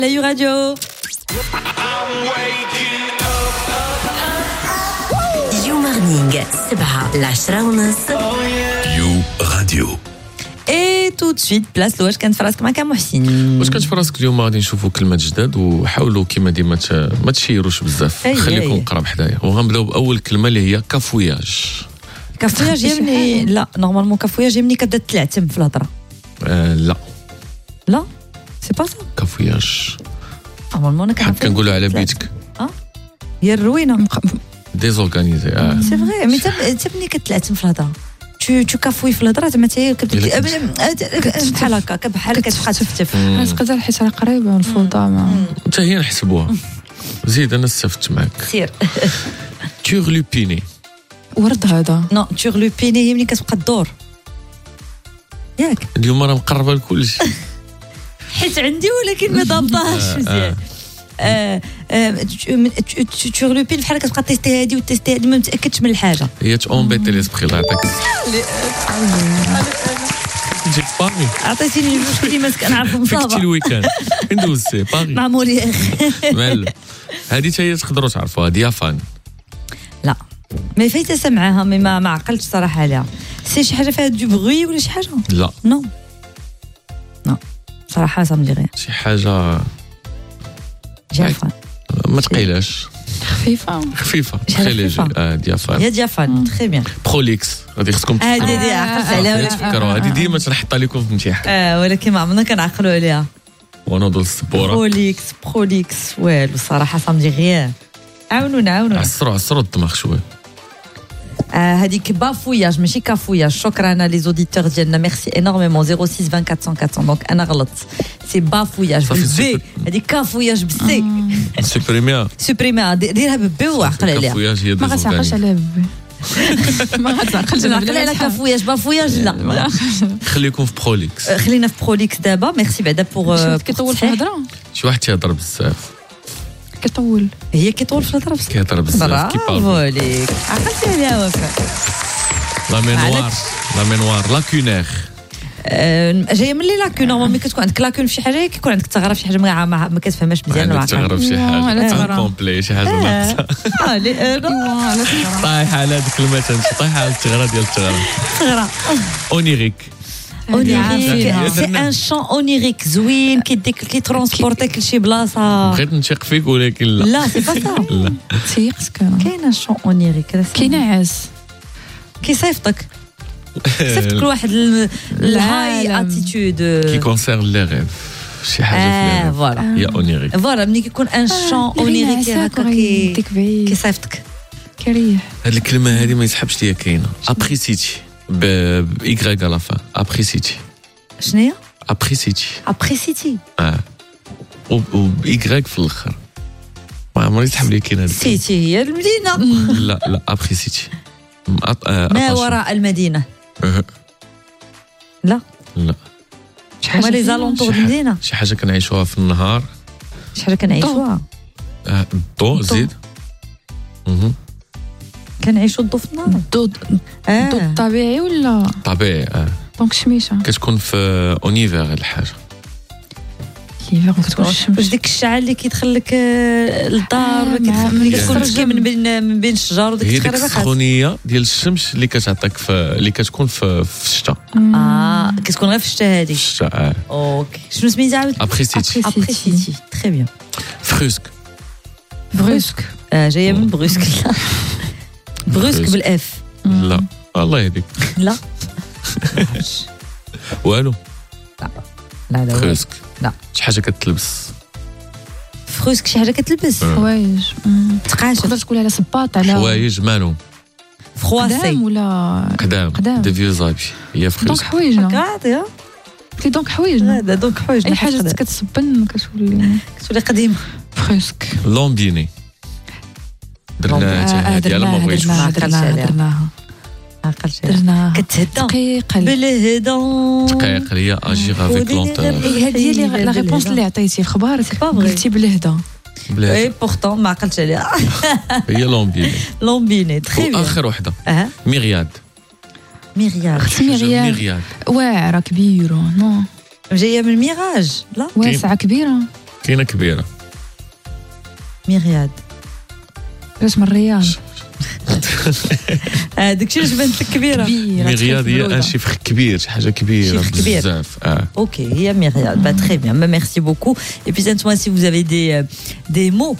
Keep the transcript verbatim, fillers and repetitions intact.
La You Radio. You Morning سبعة لعشرة ونص يو راديو. Et tout de suite, place لواش كانت في راسك معك محسن. واش كانت في راسك اليوم؟ غادي نشوفوا كلمات جداد وحاولوا كيما ديما ما تشيروش بزاف، خليكم قراب حدايا. وغنبداو باول كلمه اللي هي كافوياج. كافوياج يمني لا نورمالمون كافوياج يمني كتبدا تلعتم في الهضره. آه لا لا سي با سا كافوياج نورمالمون انا كنعرف كنقولوا على بيتك اه هي الروينه ديزورغانيزي. اه سي فري مي انت ملي كتلعتم في الهضره تو تو كافوي في الهضره زعما حتى كتبدا بحال هكا بحال كتبقى تفتف. تقدر حيت راه قريبه من الفوضى ما حتى هي نحسبوها. زيد انا استفدت معك. سير تورلوبيني. ورد هذا نو تورلوبيني هي ملي كتبقى الدور ياك. اليوم راه مقربه لكلشي حيت عندي ولكن ما ضابطاهاش مزيان. تورلوبين بحال كتبقى تيستي هادي وتيستي هادي ما متاكدش من الحاجه. هي تأومبيتي ليسبري. الله يعطيك جيت باغي. عطيتيني جوج كلمات كنعرفهم صافا. فكتي الويكاند فين دوزتي؟ باغي مع مولير. مال هذه حتى هي تقدروا تعرفوها. ديافان. لا ما فايته سمعها مي ما ما عقلتش صراحه عليها. سي شي حاجه فيها دو بغوي ولا شي حاجه؟ لا نو نو صراحه سا مدير شي حاجه ديافان. ما تقيلاش خفيفه خفيفه شحال خلي خفيفة؟ اه ديافان. يا ديافان تري بيان. بروليكس غادي خصكم هادي دي عقلت عليها تفكروا. هذه ديما تنحطها لكم في الامتحان. اه ولكن ما عمرنا كنعقلوا عليها. ونوضوا للسبوره. بروليكس بروليكس والو صراحه سا مدير غير. عاونونا عاونونا. عصروا عصروا الدماغ شويه. آه هذيك بافوياج ماشي كافوياج. شكرا لي زوديتور ديالنا ميرسي انورميمون. صفر ستة أربعة أربعة أربعة دونك انا غلطت. سي بافوياج بالبي. هذيك كافوياج بالسي. سوبريميا سوبريمي ديرها بالبي وعقل عليها. كافوياج هي ما غتعقلش عليها ببي ما غتعقلش عقل على كافوياج بافوياج لا. خليكم في بروليكس. خلينا في بروليكس دابا. ميرسي بعدا بوغ كيطول في الهضره. شي واحد تيهضر بزاف. كيطول هي كيطول في الهضره بصح كيهضر بزاف كيبارل. برافو عليك عقلتي عليها وفاء. لا مينوار لا مينوار لاكونير. جايه من لي لاكون. نورمالمون كتكون عندك لاكون في شي حاجه كيكون عندك تغرب في شي حاجه ما ما كتفهمش مزيان. عندك تغرب شي حاجه كومبلي شي حاجه ناقصه. اه لي طايحه على هذيك المثل طايحه على التغره ديال التغره. تغرى اونيريك. اونيريك سي ان شون اونيريك زوين كيديك كيترونسبورتيك لشي بلاصه. بغيت نثق فيك ولكن لا لا سي با سا. لا تيقسك كاين ان شون اونيريك كاين عاس كيصيفطك صيفطك لواحد الهاي اتيتود كي كونسيرن لي ريف. شي حاجه في اه فوالا هي اونيريك. فوالا ملي كيكون ان شون اونيريك هكا كي كيصيفطك كريح. هاد الكلمه هذه ما يسحبش ليا. كاينه ابريسيتي ب ايغريك على فا. ابريسيتي شنو هي؟ ابريسيتي ابريسيتي. اه و بايغريك في الاخر. ما عمري تحب لي كاين هاد سيتي هي المدينه. لا لا ابريسيتي ما وراء المدينه. لا لا هما لي زالونتور المدينه. شي حاجه كنعيشوها في النهار. شي حاجه كنعيشوها. الضوء زيد. اها كنعيشوا الضو في النهار. الضو الضو الطبيعي ولا طبيعي؟ اه دونك شميشه كتكون في اونيفير هاد الحاجه. كيفاش كتكون الشمس. واش ديك الشعل اللي كيدخل لك للدار ملي كتكون تشكي من بين من بين الشجر وديك هي ديك التقريبه السخونيه ديال الشمس اللي كتعطيك في اللي كتكون في في الشتاء. اه كتكون غير في الشتاء هذيك. الشتاء اه اوكي شنو سميتها عاود؟ ابريسيتي. ابريسيتي تري بيان. فروسك. بروسك اه جايه من بروسك. بروسك بالاف. لا الله يهديك. لا والو. لا لا فروسك لا شي حاجه كتلبس. فروسك شي حاجه كتلبس. حوايج تقاشر. تقدر تقول على صباط على حوايج مالهم فرواسي ولا قدام قدام. دي فيو زابي. هي دونك فروسك. حوايجنا كاع قلت دونك حوايجنا هذا دونك حوايج اي حاجه كتسبن كتولي كتولي قديمه. فروسك. لومبيني درناها ديال ما بغيتش. درناها درناها عقلت درناها كتهدى دقيقه بالهدى. دقيق هي اجيغ افيك لونتور. هذه هي لا ريبونس اللي عطيتي في خبارك. قلتي بالهدى. اي بورتون ما عقلتش عليها. هي لومبيني. لومبيني تري بيان. اخر وحده اه ميرياد. ميرياد. ميرياد ميرياد واعره كبيره. نو جايه من ميراج. لا واسعه كبيره. كاينه كبيره. ميرياد اسم الرياض. داكشي اللي بانت لك كبيره. ميرياد هي ان شيفر كبير، شي حاجه كبيره بزاف. اه اوكي هي ميرياد. با تري بيان، ميرسي بوكو. Et puis dites-moi si vous avez des des mots